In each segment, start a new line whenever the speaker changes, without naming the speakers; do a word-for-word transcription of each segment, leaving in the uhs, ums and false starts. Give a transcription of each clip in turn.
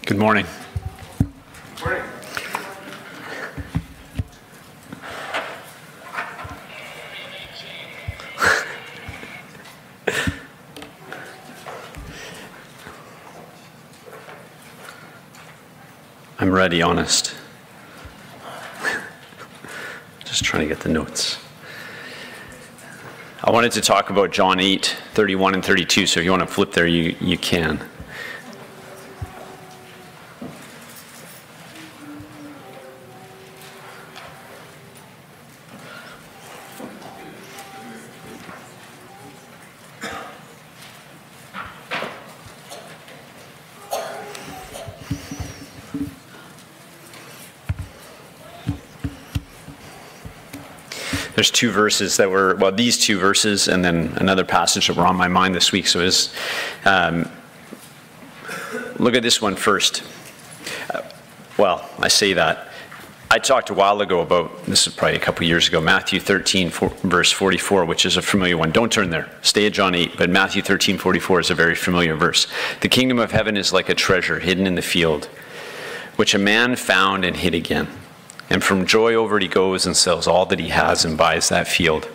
Good morning.
Morning.
I'm ready, honest. Just trying to get the notes. I wanted to talk about John eight, thirty-one and thirty-two, so if you want to flip there, you, you can. There's two verses that were, well, these two verses and then another passage that were on my mind this week. So it was, um, look at this one first. Uh, well, I say that. I talked a while ago about, this is probably a couple years ago, Matthew thirteen, four, verse forty-four, which is a familiar one. Don't turn there. Stay at John eight, but Matthew thirteen, forty-four is a very familiar verse. The kingdom of heaven is like a treasure hidden in the field, which a man found and hid again. And from joy over it he goes and sells all that he has and buys that field.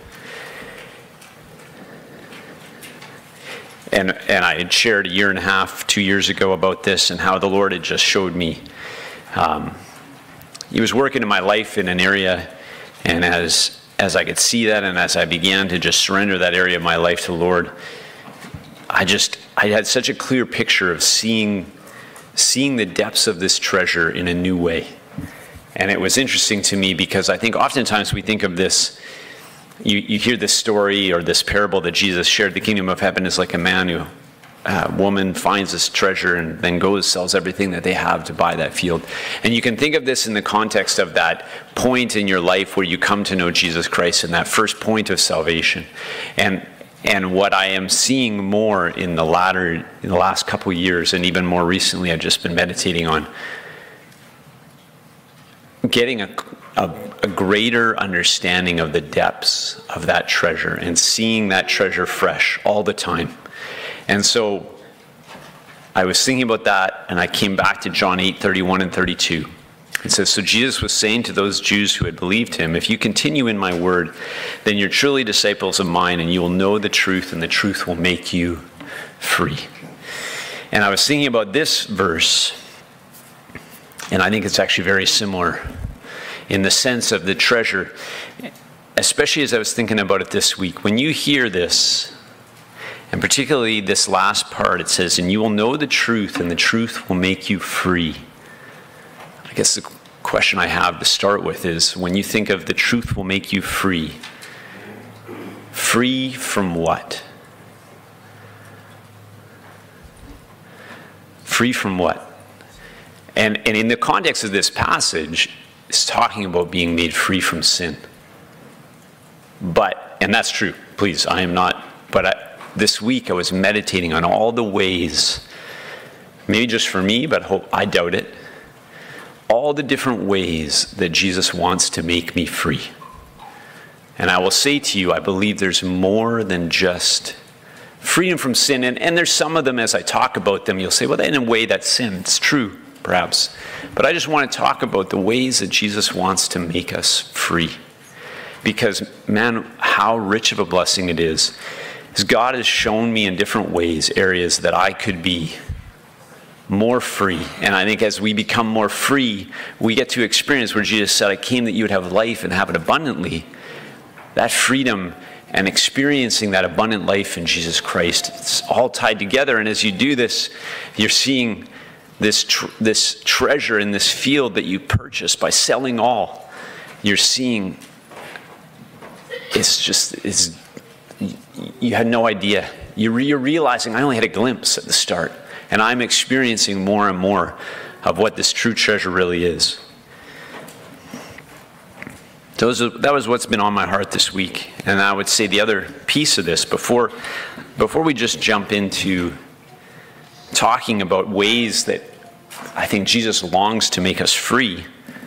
And and I had shared a year and a half, two years ago about this and how the Lord had just showed me. Um, he was working in my life in an area, and as as I could see that and as I began to just surrender that area of my life to the Lord, I just, I had such a clear picture of seeing, seeing the depths of this treasure in a new way. And it was interesting to me because I think oftentimes we think of this, you, you hear this story or this parable that Jesus shared, the kingdom of heaven is like a man who, a woman finds this treasure and then goes, sells everything that they have to buy that field. And you can think of this in the context of that point in your life where you come to know Jesus Christ and that first point of salvation. And and what I am seeing more in the latter, in the last couple of years, and even more recently, I've just been meditating on getting a, a, a greater understanding of the depths of that treasure and seeing that treasure fresh all the time. And so I was thinking about that, and I came back to John eight, thirty-one and thirty-two. It says, so Jesus was saying to those Jews who had believed him, if you continue in my word, then you're truly disciples of mine, and you will know the truth, and the truth will make you free. And I was thinking about this verse, and I think it's actually very similar in the sense of the treasure, especially as I was thinking about it this week. When you hear this, and particularly this last part, it says, and you will know the truth, and the truth will make you free. I guess the question I have to start with is, when you think of the truth will make you free, free from what? Free from what? And, and in the context of this passage, it's talking about being made free from sin. But, and that's true, please, I am not, but I, this week I was meditating on all the ways, maybe just for me, but hope, I doubt it, all the different ways that Jesus wants to make me free. And I will say to you, I believe there's more than just freedom from sin. And, and there's some of them, as I talk about them, you'll say, well, in a way that's sin. It's true. Perhaps. But I just want to talk about the ways that Jesus wants to make us free. Because, man, how rich of a blessing it is. Is God has shown me in different ways areas that I could be more free. And I think as we become more free, we get to experience where Jesus said, I came that you would have life and have it abundantly. That freedom and experiencing that abundant life in Jesus Christ, it's all tied together. And as you do this, you're seeing This tr- this treasure in this field that you purchased by selling all. You're seeing, it's just, it's, you had no idea. You're, re- you're realizing I only had a glimpse at the start, and I'm experiencing more and more of what this true treasure really is. Those are, that was what's been on my heart this week. And I would say the other piece of this, before, before we just jump into talking about ways that I think Jesus longs to make us free,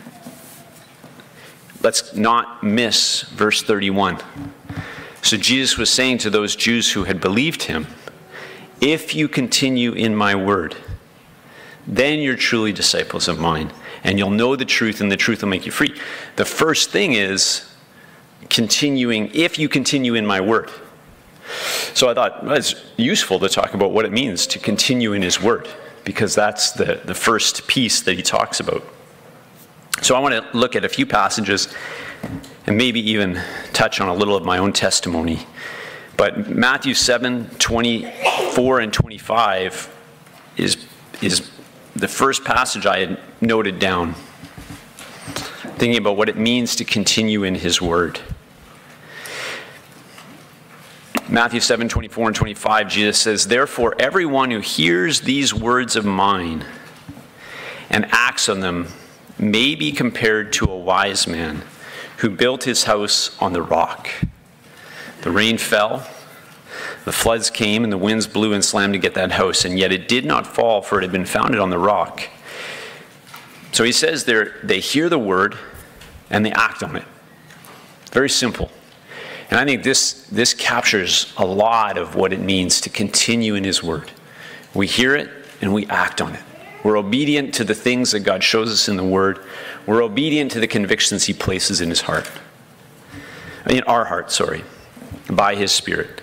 let's not miss verse thirty-one. So Jesus was saying to those Jews who had believed him, if you continue in my word, Then you're truly disciples of mine, and you'll know the truth, and the truth will make you free. The first thing is continuing, if you continue in my word. So I thought, well, it's useful to talk about what it means to continue in his word, because that's the, the first piece that he talks about. So I want to look at a few passages and maybe even touch on a little of my own testimony. But Matthew seven, twenty-four and twenty-five is, is the first passage I had noted down, thinking about what it means to continue in his word. Matthew seven, twenty-four and twenty-five, Jesus says, "Therefore, everyone who hears these words of mine and acts on them may be compared to a wise man who built his house on the rock. The rain fell, the floods came, and the winds blew and slammed to get that house, and yet it did not fall, for it had been founded on the rock." So he says they hear the word and they act on it. Very simple. And I think this, this captures a lot of what it means to continue in his word. We hear it and we act on it. We're obedient to the things that God shows us in the word. We're obedient to the convictions he places in his heart. In our heart, sorry. By his Spirit.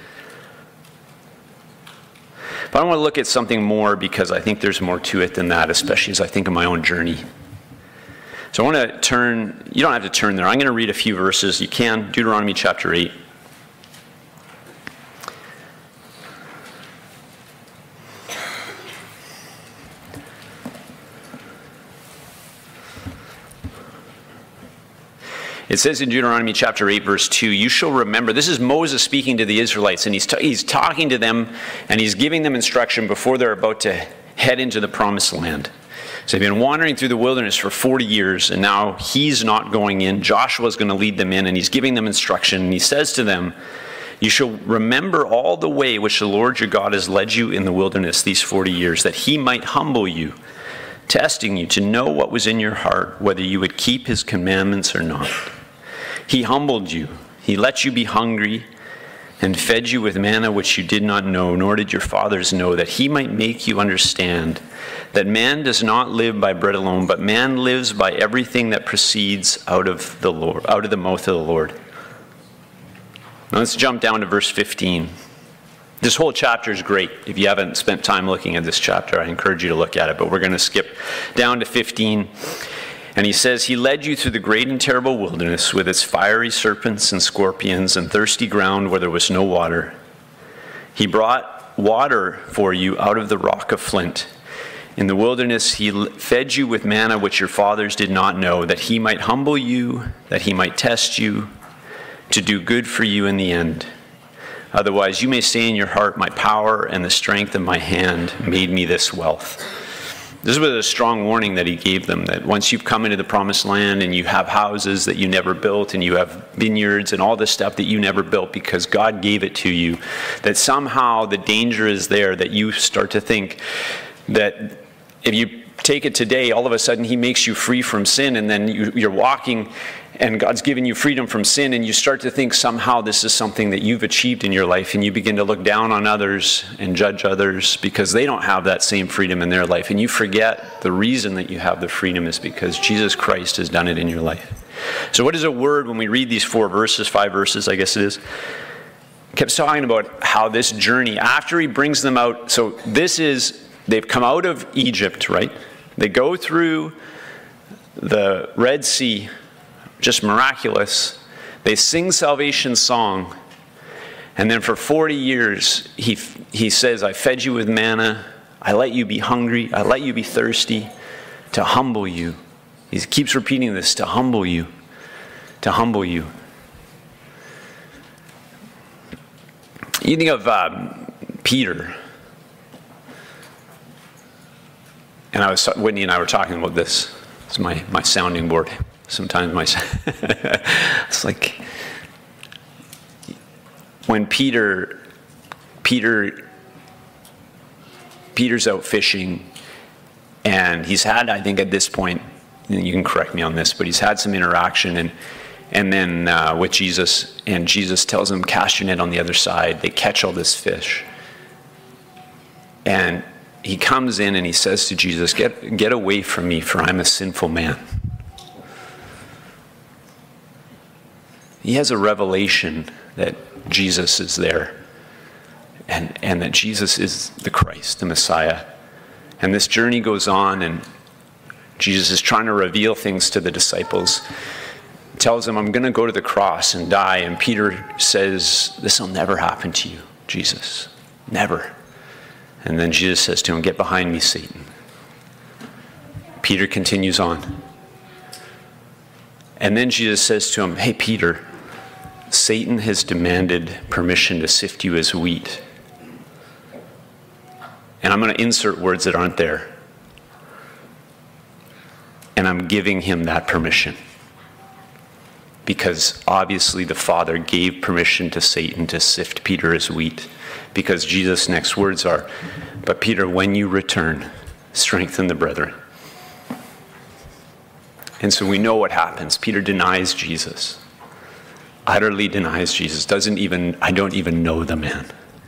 But I want to look at something more, because I think there's more to it than that, especially as I think of my own journey. So I want to turn, you don't have to turn there. I'm going to read a few verses. You can, Deuteronomy chapter eight. It says in Deuteronomy chapter eight, verse two, "You shall remember," this is Moses speaking to the Israelites, and he's, t- he's talking to them, and he's giving them instruction before they're about to head into the promised land. So they've been wandering through the wilderness for forty years, and now he's not going in. Joshua's going to lead them in, and he's giving them instruction, and he says to them, "You shall remember all the way which the Lord your God has led you in the wilderness these forty years, that he might humble you, testing you to know what was in your heart, whether you would keep his commandments or not. He humbled you. He let you be hungry and fed you with manna which you did not know, nor did your fathers know, that he might make you understand that man does not live by bread alone, but man lives by everything that proceeds out of the Lord, out of the mouth of the Lord." Now let's jump down to verse fifteen. This whole chapter is great. If you haven't spent time looking at this chapter, I encourage you to look at it, but we're going to skip down to fifteen. And he says, "He led you through the great and terrible wilderness with its fiery serpents and scorpions and thirsty ground where there was no water. He brought water for you out of the rock of flint. In the wilderness he fed you with manna which your fathers did not know, that he might humble you, that he might test you, to do good for you in the end. Otherwise you may say in your heart, my power and the strength of my hand made me this wealth." This was a strong warning that he gave them, that once you've come into the promised land and you have houses that you never built, and you have vineyards and all this stuff that you never built because God gave it to you, that somehow the danger is there that you start to think that if you take it today, all of a sudden he makes you free from sin, and then you, you're walking and God's given you freedom from sin, and you start to think somehow this is something that you've achieved in your life, and you begin to look down on others and judge others because they don't have that same freedom in their life, and you forget the reason that you have the freedom is because Jesus Christ has done it in your life. So what is a word when we read these four verses, five verses, I guess it is? Kept talking about how this journey, after he brings them out, so this is, they've come out of Egypt, right? They go through the Red Sea, just miraculous. They sing salvation song, and then for forty years he he says, "I fed you with manna, I let you be hungry, I let you be thirsty, to humble you." He keeps repeating this, to humble you, to humble you. You think of um, Peter, and I was Whitney and I were talking about this. It's my my sounding board. Sometimes my, it's like when Peter, Peter, Peter's out fishing, and he's had, I think at this point, you can correct me on this, but he's had some interaction, and and then uh, with Jesus, and Jesus tells him, cast your net on the other side. They catch all this fish, and he comes in and he says to Jesus, get, get away from me, for I'm a sinful man. He has a revelation that Jesus is there and, and that Jesus is the Christ, the Messiah. And this journey goes on, and Jesus is trying to reveal things to the disciples. Tells them, I'm going to go to the cross and die. And Peter says, this will never happen to you, Jesus. Never. And then Jesus says to him, get behind me, Satan. Peter continues on. And then Jesus says to him, hey, Peter, Satan has demanded permission to sift you as wheat. And I'm going to insert words that aren't there. And I'm giving him that permission. Because obviously the Father gave permission to Satan to sift Peter as wheat. Because Jesus' next words are, but Peter, when you return, strengthen the brethren. And so we know what happens. Peter denies Jesus. Utterly denies Jesus. Doesn't even, I don't even know the man.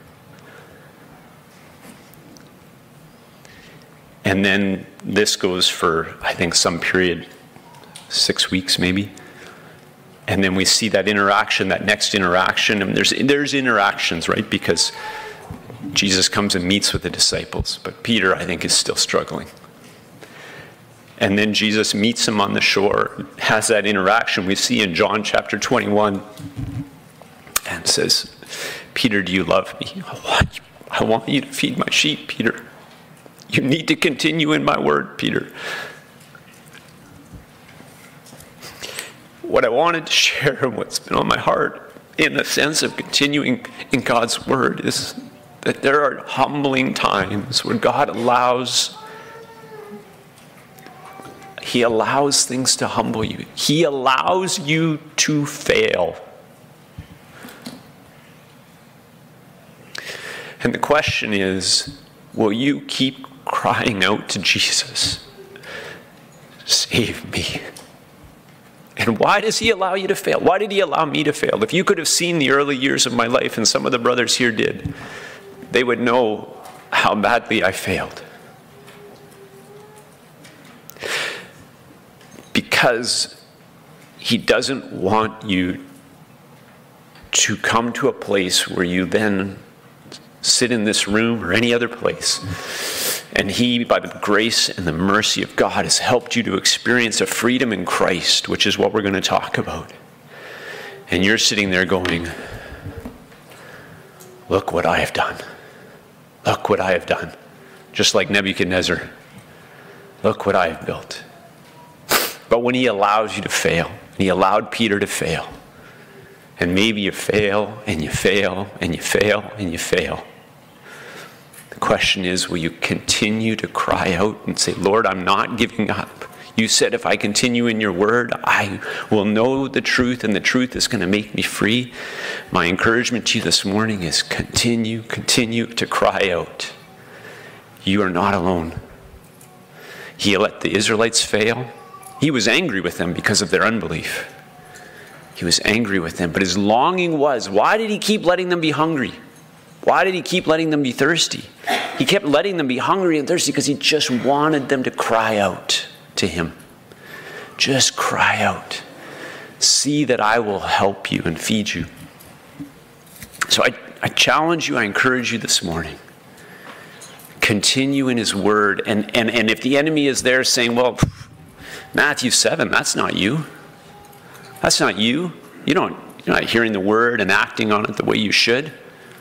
And then this goes for, I think, some period, six weeks maybe. And then we see that interaction, that next interaction. And there's there's interactions, right? Because Jesus comes and meets with the disciples. But Peter, I think, is still struggling. And then Jesus meets him on the shore, has that interaction we see in John chapter twenty-one, and says, Peter, do you love me? I want you, I want you to feed my sheep, Peter. You need to continue in my word, Peter. What I wanted to share and what's been on my heart in the sense of continuing in God's word is that there are humbling times where God allows He allows things to humble you. He allows you to fail. And the question is, will you keep crying out to Jesus, save me? And why does he allow you to fail? Why did he allow me to fail? If you could have seen the early years of my life, and some of the brothers here did, they would know how badly I failed. Because he doesn't want you to come to a place where you then sit in this room or any other place, and he, by the grace and the mercy of God, has helped you to experience a freedom in Christ, which is what we're going to talk about. And you're sitting there going, look what I have done. Look what I have done. Just like Nebuchadnezzar. Look what I have built. But when he allows you to fail, and he allowed Peter to fail, and maybe you fail, and you fail, and you fail, and you fail. The question is, will you continue to cry out and say, Lord, I'm not giving up. You said if I continue in your word, I will know the truth, and the truth is going to make me free. My encouragement to you this morning is continue, continue to cry out. You are not alone. He let the Israelites fail. He was angry with them because of their unbelief. He was angry with them. But his longing was, why did he keep letting them be hungry? Why did he keep letting them be thirsty? He kept letting them be hungry and thirsty because he just wanted them to cry out to him. Just cry out. See that I will help you and feed you. So I, I challenge you, I encourage you this morning. Continue in his word. And, and, and if the enemy is there saying, well, Matthew seven, that's not you. That's not you. You don't, you're not hearing the word and acting on it the way you should.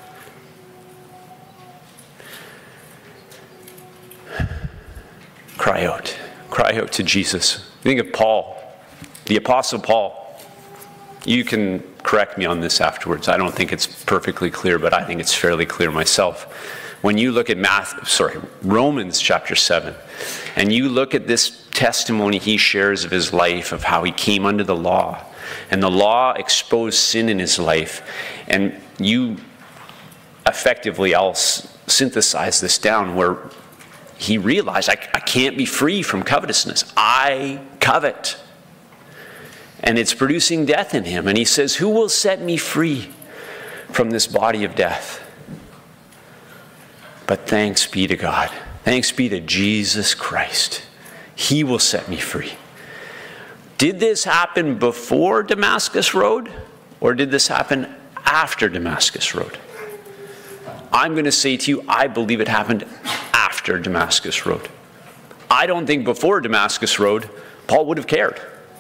Cry out. Cry out to Jesus. Think of Paul, the Apostle Paul. You can correct me on this afterwards. I don't think it's perfectly clear, but I think it's fairly clear myself. When you look at Matthew, sorry, Romans chapter seven, and you look at this testimony he shares of his life, of how he came under the law, and the law exposed sin in his life, and you effectively, I'll s- synthesize this down, where he realized, I, I can't be free from covetousness. I covet. And it's producing death in him. And he says, who will set me free from this body of death? But thanks be to God Thanks be to Jesus Christ. He will set me free. Did this happen before Damascus Road, or did this happen after Damascus Road? I'm going to say to you, I believe it happened after Damascus Road. I don't think before Damascus Road, Paul would have cared.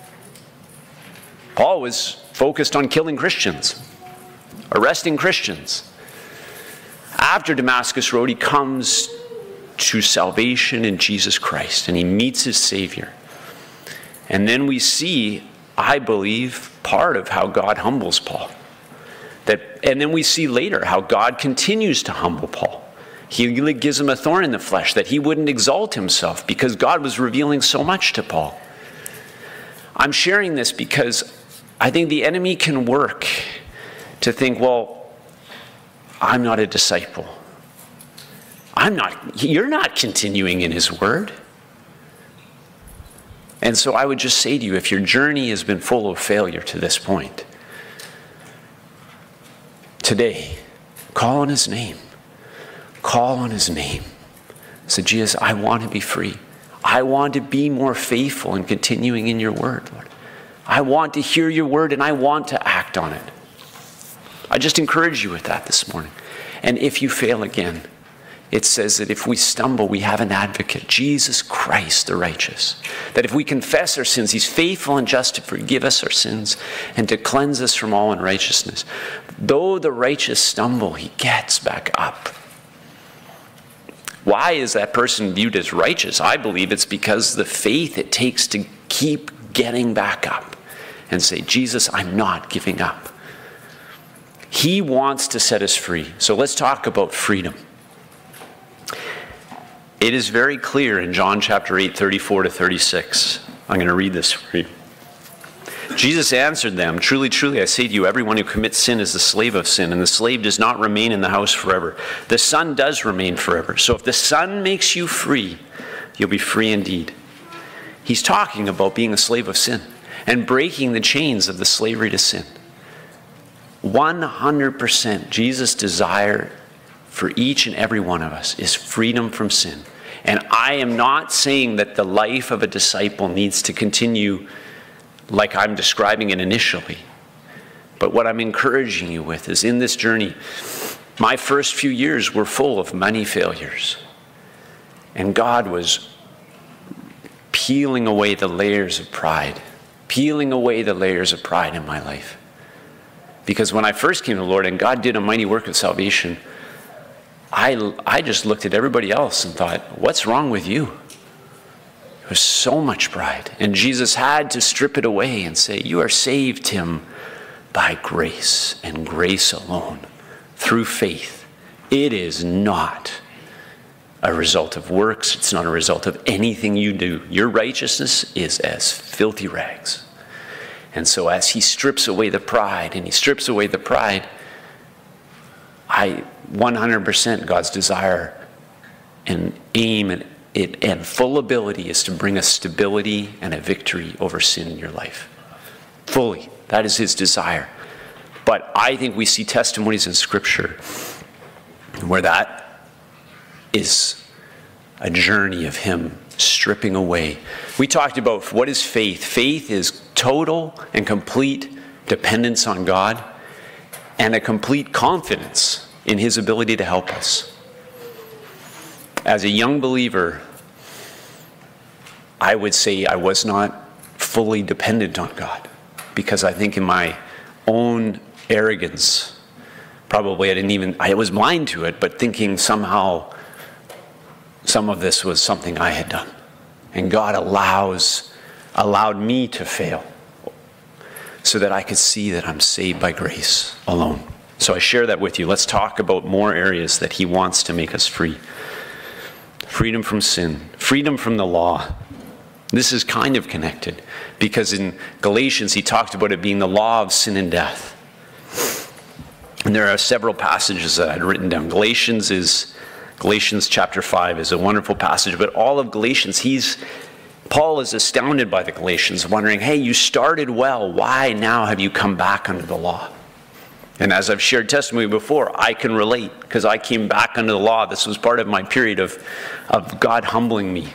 Paul was focused on killing Christians, arresting Christians. After Damascus Road, he comes to salvation in Jesus Christ, and he meets his Savior. And then we see, I believe, part of how God humbles Paul. That, and then we see later how God continues to humble Paul. He gives him a thorn in the flesh, that he wouldn't exalt himself, because God was revealing so much to Paul. I'm sharing this because I think the enemy can work to think, well, I'm not a disciple. I'm not, you're not continuing in his word. And so I would just say to you, if your journey has been full of failure to this point, today, call on his name. Call on his name. Say, Jesus, I want to be free. I want to be more faithful in continuing in your word, Lord. I want to hear your word and I want to act on it. I just encourage you with that this morning. And if you fail again, it says that if we stumble, we have an advocate, Jesus Christ the righteous. That if we confess our sins, he's faithful and just to forgive us our sins and to cleanse us from all unrighteousness. Though the righteous stumble, he gets back up. Why is that person viewed as righteous? I believe it's because the faith it takes to keep getting back up and say, Jesus, I'm not giving up. He wants to set us free. So let's talk about freedom. It is very clear in John chapter eight, thirty-four to thirty-six. I'm going to read this for you. Jesus answered them, truly, truly, I say to you, everyone who commits sin is the slave of sin, and the slave does not remain in the house forever. The Son does remain forever. So if the Son makes you free, you'll be free indeed. He's talking about being a slave of sin and breaking the chains of the slavery to sin. one hundred percent Jesus' desire for each and every one of us is freedom from sin. And I am not saying that the life of a disciple needs to continue like I'm describing it initially. But what I'm encouraging you with is in this journey, my first few years were full of many failures. And God was peeling away the layers of pride, peeling away the layers of pride in my life. Because when I first came to the Lord and God did a mighty work of salvation, I, I just looked at everybody else and thought, what's wrong with you? There was so much pride. And Jesus had to strip it away and say, you are saved, Tim, by grace and grace alone, through faith. It is not a result of works. It's not a result of anything you do. Your righteousness is as filthy rags. And so as he strips away the pride, and he strips away the pride, I one hundred percent God's desire and aim and, it, and full ability is to bring a stability and a victory over sin in your life. Fully. That is his desire. But I think we see testimonies in Scripture where that is a journey of him stripping away. We talked about what is faith. Faith is total and complete dependence on God and a complete confidence in his ability to help us. As a young believer, I would say I was not fully dependent on God because I think in my own arrogance, probably I didn't even, I was blind to it, but thinking somehow some of this was something I had done. And God allows, allowed me to fail so that I could see that I'm saved by grace alone. So I share that with you. Let's talk about more areas that he wants to make us free. Freedom from sin, freedom from the law. This is kind of connected because in Galatians he talked about it being the law of sin and death. And there are several passages that I'd written down. Galatians is Galatians chapter five is a wonderful passage, but all of Galatians, he's Paul is astounded by the Galatians, wondering, hey, you started well. Why now have you come back under the law? And as I've shared testimony before, I can relate because I came back under the law. This was part of my period of, of God humbling me.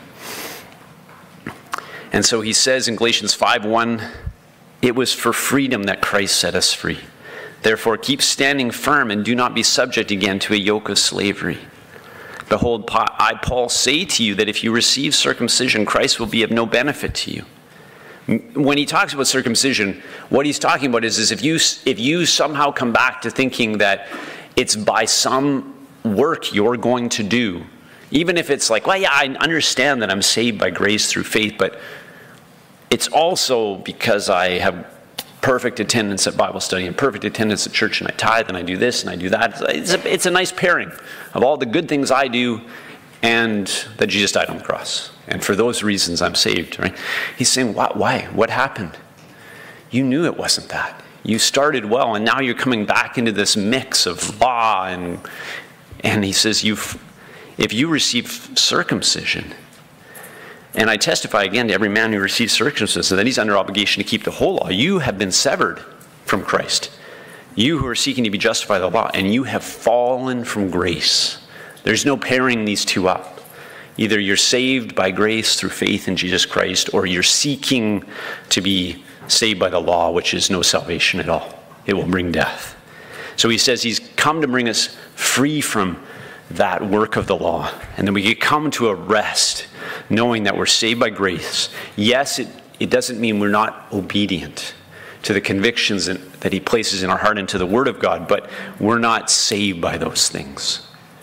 And so he says in Galatians five one, it was for freedom that Christ set us free. Therefore, keep standing firm and do not be subject again to a yoke of slavery. Behold, I, Paul, say to you that if you receive circumcision, Christ will be of no benefit to you. When he talks about circumcision, what he's talking about is, is if you if you somehow come back to thinking that it's by some work you're going to do, even if it's like, well, yeah, I understand that I'm saved by grace through faith, but it's also because I have perfect attendance at Bible study and perfect attendance at church, and I tithe and I do this and I do that. It's a, it's a nice pairing of all the good things I do and that Jesus died on the cross. And for those reasons, I'm saved, right? He's saying, why? why? What happened? You knew it wasn't that. You started well, and now you're coming back into this mix of law. And and he says, You've, if you receive circumcision, and I testify again to every man who receives circumcision that he's under obligation to keep the whole law. You have been severed from Christ. You who are seeking to be justified by the law, and you have fallen from grace. There's no pairing these two up. Either you're saved by grace through faith in Jesus Christ, or you're seeking to be saved by the law, which is no salvation at all. It will bring death. So he says he's come to bring us free from that work of the law. And then we can come to a rest, knowing that we're saved by grace. Yes, it, it doesn't mean we're not obedient to the convictions that he places in our heart and to the Word of God, but we're not saved by those things.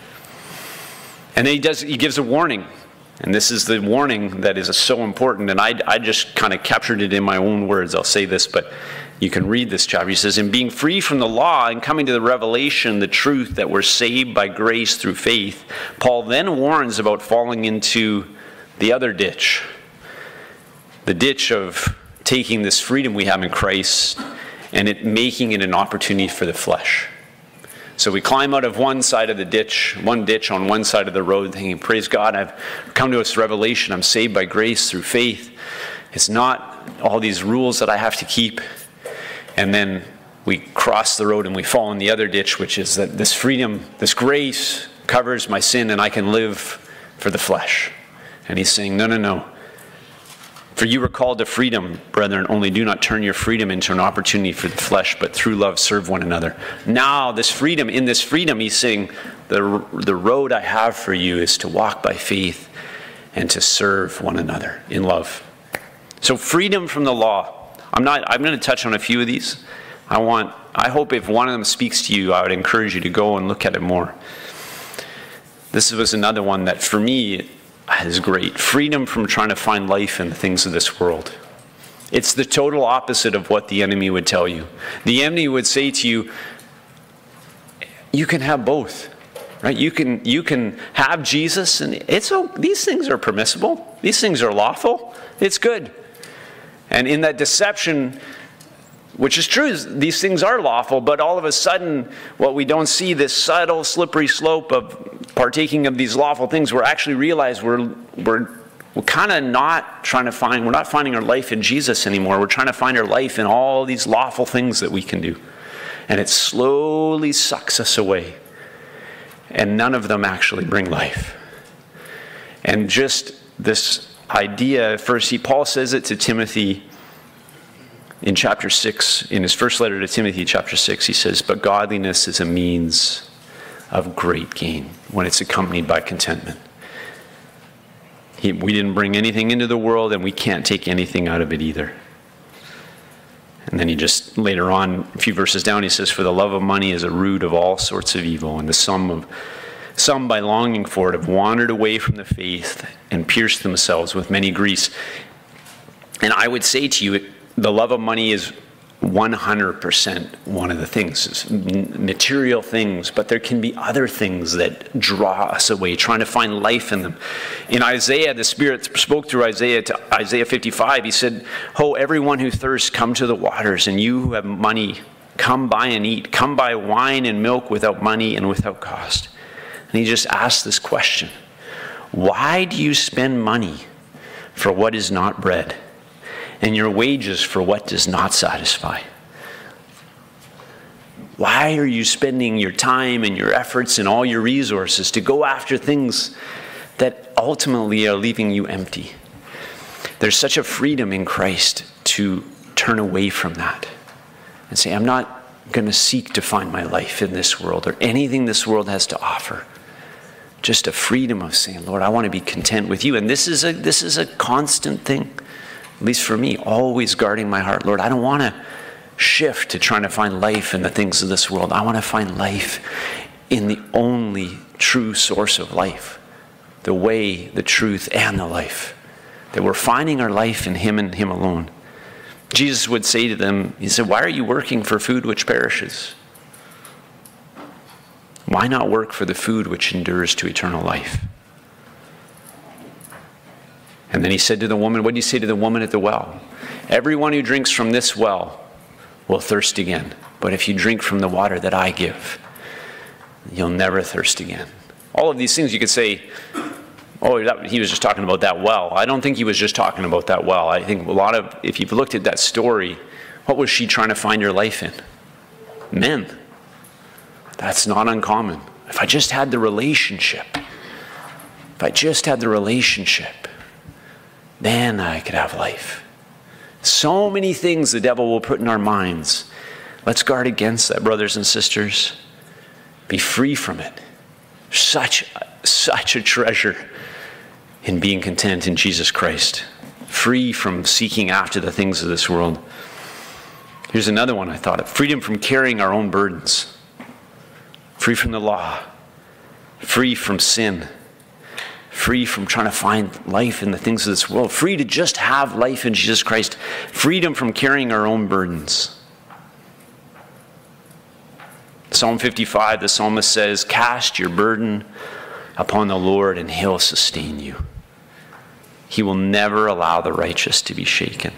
And then he does. He gives a warning. And this is the warning that is so important. And I, I just kind of captured it in my own words. I'll say this, but you can read this chapter. He says, in being free from the law and coming to the revelation, the truth that we're saved by grace through faith, Paul then warns about falling into the other ditch. The ditch of taking this freedom we have in Christ and it making it an opportunity for the flesh. So we climb out of one side of the ditch, one ditch on one side of the road, thinking, praise God, I've come to this revelation. I'm saved by grace through faith. It's not all these rules that I have to keep. And then we cross the road and we fall in the other ditch, which is that this freedom, this grace covers my sin and I can live for the flesh. And he's saying, no, no, no. For you were called to freedom, brethren, only do not turn your freedom into an opportunity for the flesh, but through love serve one another. Now, this freedom, in this freedom, he's saying, the, the road I have for you is to walk by faith and to serve one another in love. So freedom from the law. I'm not, I'm going to touch on a few of these. I want, I hope if one of them speaks to you, I would encourage you to go and look at it more. This was another one that for me is great. Freedom from trying to find life in the things of this world. It's the total opposite of what the enemy would tell you. The enemy would say to you, you can have both, right? You can you can have Jesus, and it's oh, these things are permissible. These things are lawful. It's good. And in that deception, which is true, these things are lawful, but all of a sudden, what we don't see, this subtle, slippery slope of partaking of these lawful things, we're actually realize we're we're we're kind of not trying to find, we're not finding our life in Jesus anymore. We're trying to find our life in all these lawful things that we can do. And it slowly sucks us away. And none of them actually bring life. And just this idea, first, he, Paul says it to Timothy in chapter six, in his first letter to Timothy, chapter six, he says, but godliness is a means of great gain when it's accompanied by contentment. He, we didn't bring anything into the world, and we can't take anything out of it either. And then he just, later on, a few verses down, he says, for the love of money is a root of all sorts of evil, and the sum of some, by longing for it, have wandered away from the faith and pierced themselves with many griefs. And I would say to you, the love of money is one hundred percent one of the things, is material things, but there can be other things that draw us away, trying to find life in them. In Isaiah, the Spirit spoke through Isaiah to Isaiah fifty-five. He said, ho, everyone who thirsts, come to the waters, and you who have money, come buy and eat. Come buy wine and milk without money and without cost. And he just asked this question, why do you spend money for what is not bread, and your wages for what does not satisfy? Why are you spending your time and your efforts and all your resources to go after things that ultimately are leaving you empty? There's such a freedom in Christ to turn away from that and say, I'm not going to seek to find my life in this world or anything this world has to offer. Just a freedom of saying, Lord, I want to be content with you. And this is a this is a constant thing, at least for me, always guarding my heart. Lord, I don't want to shift to trying to find life in the things of this world. I want to find life in the only true source of life, the way, the truth, and the life. That we're finding our life in him and him alone. Jesus would say to them, he said, why are you working for food which perishes? Why not work for the food which endures to eternal life? And then he said to the woman, what did he say to the woman at the well? Everyone who drinks from this well will thirst again. But if you drink from the water that I give, you'll never thirst again. All of these things you could say, oh, that, he was just talking about that well. I don't think he was just talking about that well. I think a lot of, if you've looked at that story, what was she trying to find her life in? Men. That's not uncommon. If I just had the relationship, if I just had the relationship, then I could have life. So many things the devil will put in our minds. Let's guard against that, brothers and sisters. Be free from it. Such, such a treasure in being content in Jesus Christ. Free from seeking after the things of this world. Here's another one I thought of. Freedom from carrying our own burdens. Free from the law. Free from sin. Free from trying to find life in the things of this world. Free to just have life in Jesus Christ. Freedom from carrying our own burdens. Psalm fifty-five, the psalmist says, cast your burden upon the Lord and he'll sustain you. He will never allow the righteous to be shaken.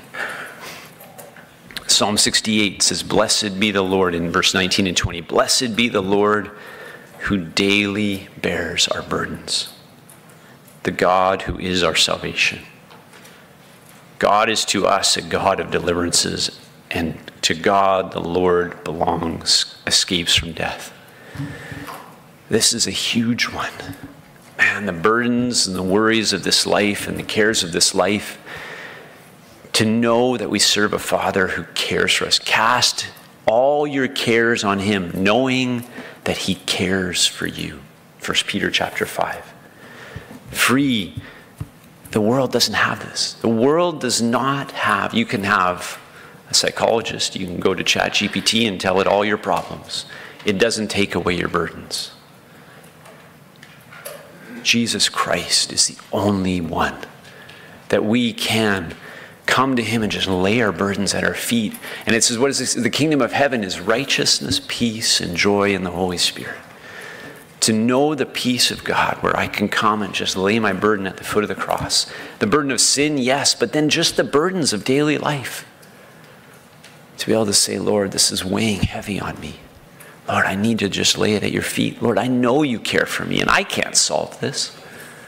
Psalm sixty-eight says, blessed be the Lord, in verse nineteen and twenty. Blessed be the Lord who daily bears our burdens. The God who is our salvation. God is to us a God of deliverances, and to God the Lord belongs escapes from death. This is a huge one. Man, the burdens and the worries of this life and the cares of this life, to know that we serve a Father who cares for us. Cast all your cares on him, knowing that he cares for you. First Peter chapter five. Free. The world doesn't have this. The world does not have, you can have a psychologist, you can go to ChatGPT and tell it all your problems. It doesn't take away your burdens. Jesus Christ is the only one that we can come to him and just lay our burdens at our feet. And it says, what is this? The kingdom of heaven is righteousness, peace, and joy in the Holy Spirit. To know the peace of God where I can come and just lay my burden at the foot of the cross. The burden of sin, yes, but then just the burdens of daily life. To be able to say, Lord, this is weighing heavy on me. Lord, I need to just lay it at your feet. Lord, I know you care for me and I can't solve this.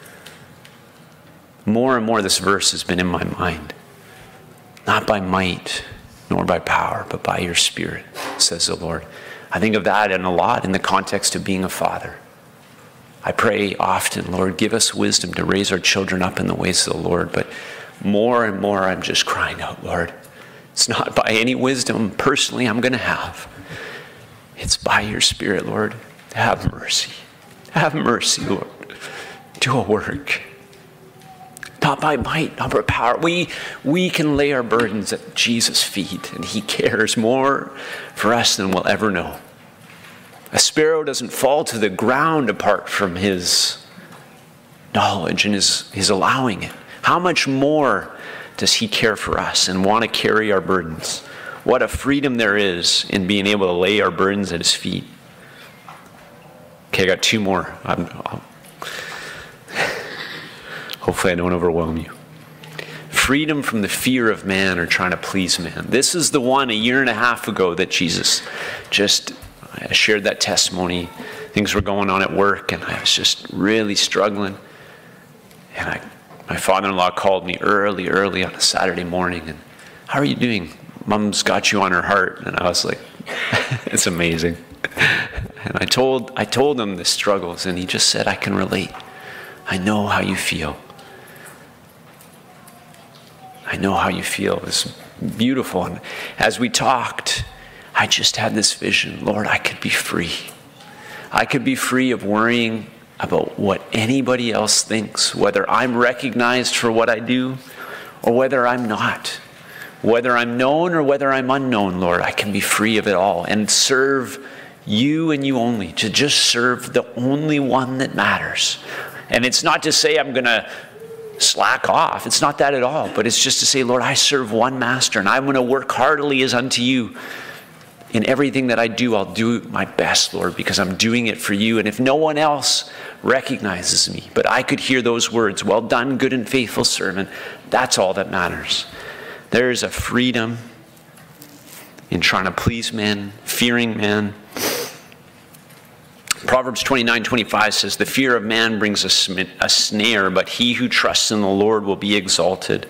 More and more this verse has been in my mind. Not by might, nor by power, but by your Spirit, says the Lord. I think of that and a lot in the context of being a father. I pray often, Lord, give us wisdom to raise our children up in the ways of the Lord. But more and more I'm just crying out, Lord, it's not by any wisdom personally I'm going to have. It's by your Spirit, Lord. Have mercy. Have mercy, Lord. Do a work. Not by might, not by power. We, we can lay our burdens at Jesus' feet, and he cares more for us than we'll ever know. A sparrow doesn't fall to the ground apart from his knowledge and his, his allowing it. How much more does he care for us and want to carry our burdens? What a freedom there is in being able to lay our burdens at his feet. Okay, I got two more. I'm, I'll, hopefully I don't overwhelm you. Freedom from the fear of man or trying to please man. This is the one a year and a half ago that Jesus just, I shared that testimony. Things were going on at work and I was just really struggling. And I, my father-in-law called me early, early on a Saturday morning and, how are you doing? Mom's got you on her heart. And I was like, it's amazing. And I told I told him the struggles, and he just said, I can relate. I know how you feel. I know how you feel. It was beautiful. And as we talked, I just had this vision. Lord, I could be free. I could be free of worrying about what anybody else thinks, whether I'm recognized for what I do or whether I'm not. Whether I'm known or whether I'm unknown, Lord, I can be free of it all and serve you and you only, to just serve the only one that matters. And it's not to say I'm going to slack off. It's not that at all. But it's just to say, Lord, I serve one master, and I'm going to work heartily as unto you. In everything that I do, I'll do my best, Lord, because I'm doing it for you. And if no one else recognizes me, but I could hear those words, well done, good and faithful servant, that's all that matters. There's a freedom in trying to please men, fearing men. Proverbs twenty-nine twenty-five says, the fear of man brings a, sm- a snare, but he who trusts in the Lord will be exalted.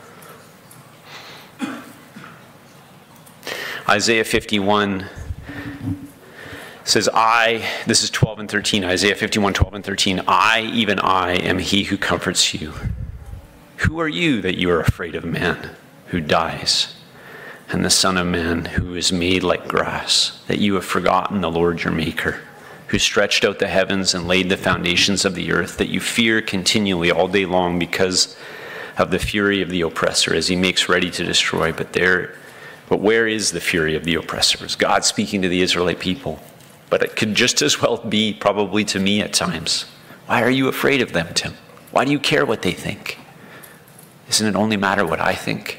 Isaiah fifty-one says, I, this is twelve and thirteen, Isaiah fifty-one, twelve and thirteen, I, even I, am he who comforts you. Who are you that you are afraid of man who dies, and the Son of Man who is made like grass, that you have forgotten the Lord your Maker, who stretched out the heavens and laid the foundations of the earth, that you fear continually all day long because of the fury of the oppressor as he makes ready to destroy. But there, but where is the fury of the oppressor? Is God speaking to the Israelite people? But it could just as well be probably to me at times. Why are you afraid of them, Tim? Why do you care what they think? Doesn't it only matter what I think?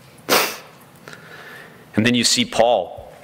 And then you see Paul.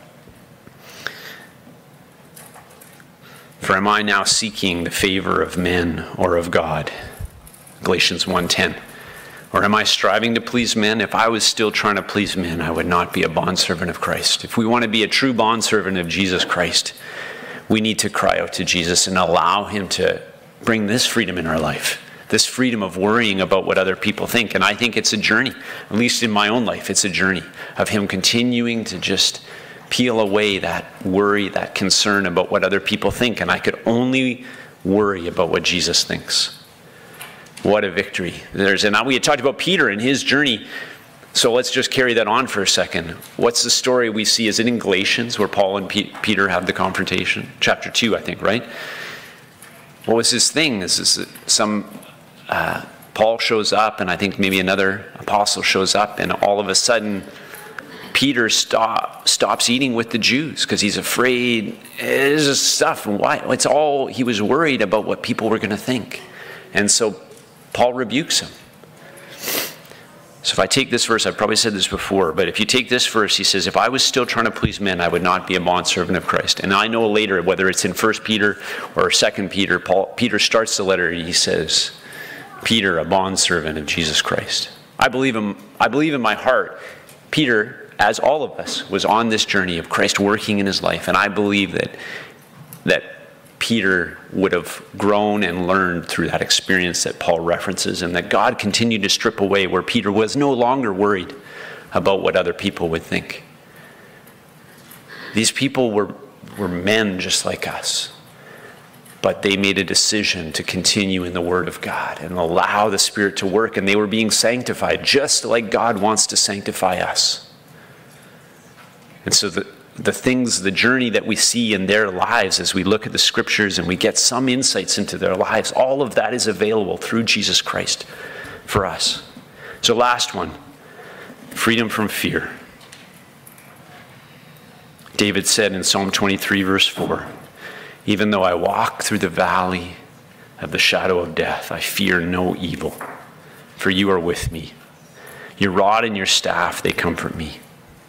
For am I now seeking the favor of men or of God? Galatians one ten. Or am I striving to please men? If I was still trying to please men, I would not be a bondservant of Christ. If we want to be a true bondservant of Jesus Christ, we need to cry out to Jesus and allow him to bring this freedom in our life. This freedom of worrying about what other people think. And I think it's a journey, at least in my own life, it's a journey of him continuing to just peel away that worry, that concern about what other people think. And I could only worry about what Jesus thinks. What a victory. There's, and we had talked about Peter and his journey. So let's just carry that on for a second. What's the story we see? Is it in Galatians where Paul and P- Peter have the confrontation? Chapter two, I think, right? What was his thing? This is some... Uh, Paul shows up, and I think maybe another apostle shows up, and all of a sudden Peter stop, stops eating with the Jews because he's afraid. It's just stuff. Why? It's all, he was worried about what people were going to think. And so Paul rebukes him. So if I take this verse, I've probably said this before, but if you take this verse, he says, if I was still trying to please men, I would not be a bondservant of Christ. And I know later, whether it's in First Peter or Second Peter, Paul, Peter starts the letter, and he says, Peter, a bondservant of Jesus Christ. I believe in, I believe in my heart, Peter, as all of us, was on this journey of Christ working in his life. And I believe that, that Peter would have grown and learned through that experience that Paul references, and that God continued to strip away where Peter was no longer worried about what other people would think. These people were, were men just like us. But they made a decision to continue in the Word of God and allow the Spirit to work. And they were being sanctified just like God wants to sanctify us. And so the, the things, the journey that we see in their lives as we look at the Scriptures and we get some insights into their lives, all of that is available through Jesus Christ for us. So last one, freedom from fear. David said in Psalm twenty-three, verse four, even though I walk through the valley of the shadow of death, I fear no evil, for you are with me. Your rod and your staff, they comfort me.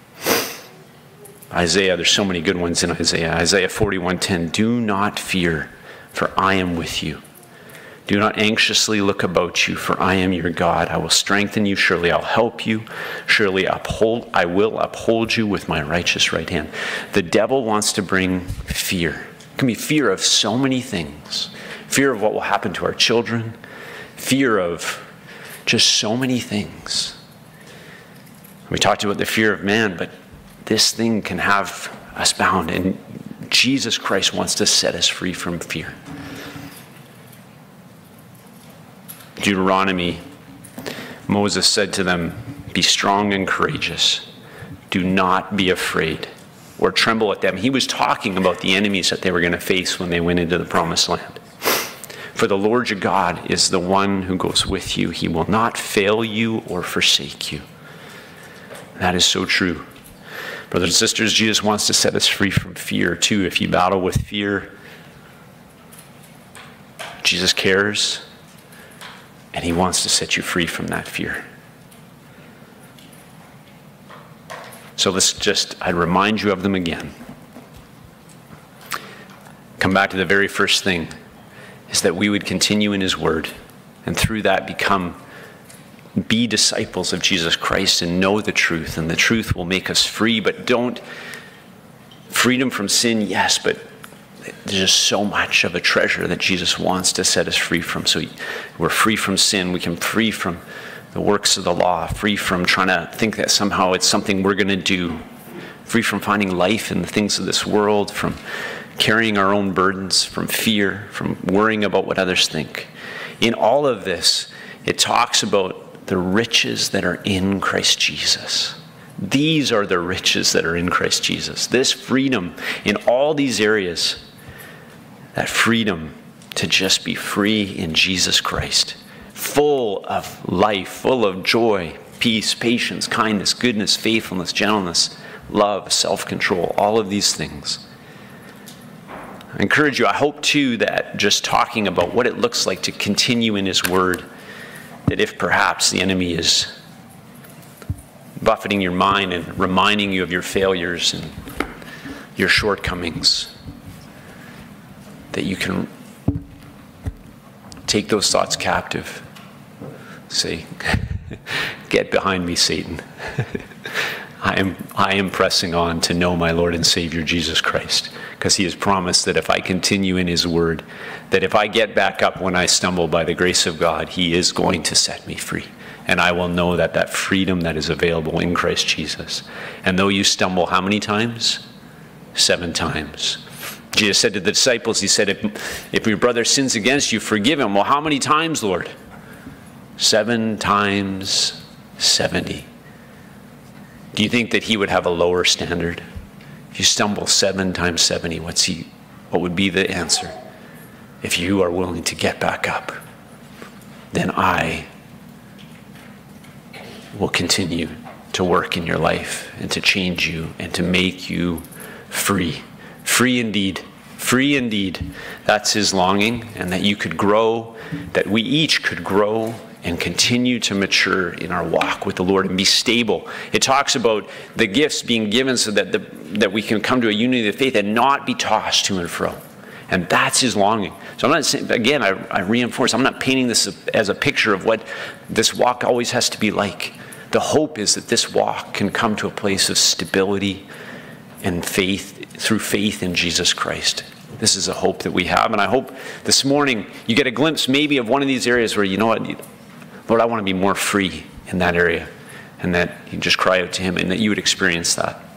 Isaiah, there's so many good ones in Isaiah. Isaiah forty-one ten, do not fear, for I am with you. Do not anxiously look about you, for I am your God. I will strengthen you. Surely I'll help you. Surely uphold, I will uphold you with my righteous right hand. The devil wants to bring fear. It can be fear of so many things. Fear of what will happen to our children. Fear of just so many things. We talked about the fear of man, but this thing can have us bound. And Jesus Christ wants to set us free from fear. Deuteronomy, Moses said to them, "Be strong and courageous. Do not be afraid or tremble at them." He was talking about the enemies that they were going to face when they went into the promised land. "For the Lord your God is the one who goes with you. He will not fail you or forsake you." That is so true. Brothers and sisters, Jesus wants to set us free from fear too. If you battle with fear, Jesus cares, and he wants to set you free from that fear. So let's just, I'd remind you of them again. Come back to the very first thing, is that we would continue in his word, and through that become, be disciples of Jesus Christ and know the truth, and the truth will make us free. But don't, freedom from sin, yes, but there's just so much of a treasure that Jesus wants to set us free from. So we're free from sin, we can free from the works of the law, free from trying to think that somehow it's something we're going to do, free from finding life in the things of this world, from carrying our own burdens, from fear, from worrying about what others think. In all of this, it talks about the riches that are in Christ Jesus. These are the riches that are in Christ Jesus. This freedom in all these areas, that freedom to just be free in Jesus Christ, full of life, full of joy, peace, patience, kindness, goodness, faithfulness, gentleness, love, self-control, all of these things. I encourage you, I hope too that just talking about what it looks like to continue in his word, that if perhaps the enemy is buffeting your mind and reminding you of your failures and your shortcomings, that you can take those thoughts captive. Say, "Get behind me, Satan." I am, I am pressing on to know my Lord and Savior Jesus Christ, because he has promised that if I continue in his word, that if I get back up when I stumble by the grace of God, he is going to set me free. And I will know that that freedom that is available in Christ Jesus. And though you stumble how many times? Seven times. Jesus said to the disciples, he said, if, if your brother sins against you, forgive him. Well, how many times, Lord? Seven times seventy. Do you think that he would have a lower standard? If you stumble seven times seventy, what's he, what would be the answer? If you are willing to get back up, then I will continue to work in your life and to change you and to make you free. Free indeed. Free indeed. That's his longing, and that you could grow, that we each could grow and continue to mature in our walk with the Lord and be stable. It talks about the gifts being given so that the, that we can come to a unity of faith and not be tossed to and fro. And that's his longing. So I'm not saying, again, I, I reinforce, I'm not painting this as a picture of what this walk always has to be like. The hope is that this walk can come to a place of stability and faith, through faith in Jesus Christ. This is a hope that we have. And I hope this morning you get a glimpse maybe of one of these areas where, you know what, Lord, I want to be more free in that area. And that you just cry out to him and that you would experience that.